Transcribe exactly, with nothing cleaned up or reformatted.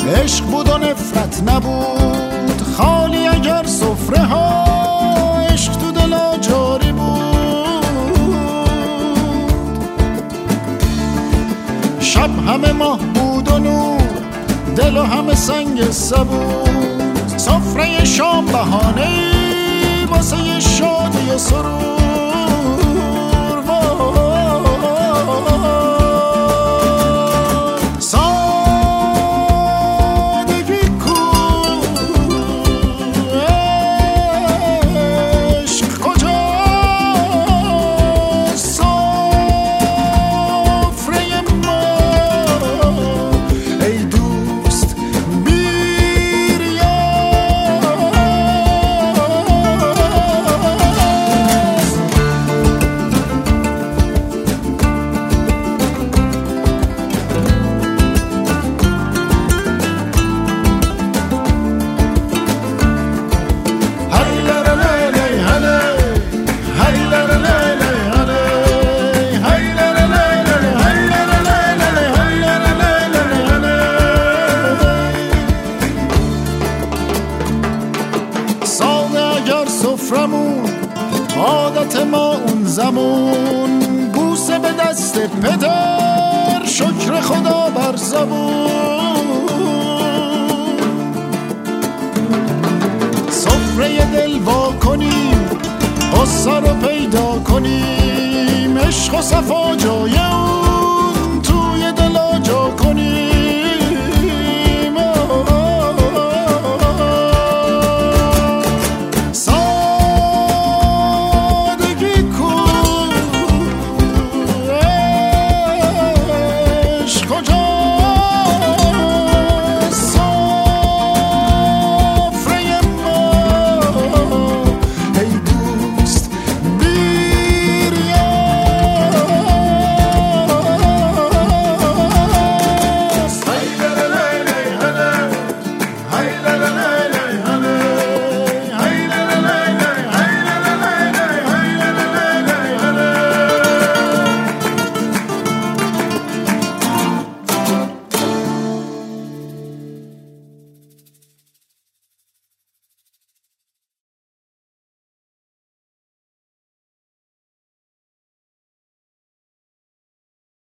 عشق بود و نفرت نبود خالی اگر سفره ها عشق تو دلا جاری بود. شب همه ماه بود و نور دل و همه سنگ سبود. سفره شام بهانه‌ای واسه شادی و سرور. عادت ما اون زمان بوسه به دست پدر شکر خدا بر زبون. سفره دل وا کنیم غصه رو پیدا کنیم عشق و صفا جای اون توی دلا جا کنیم.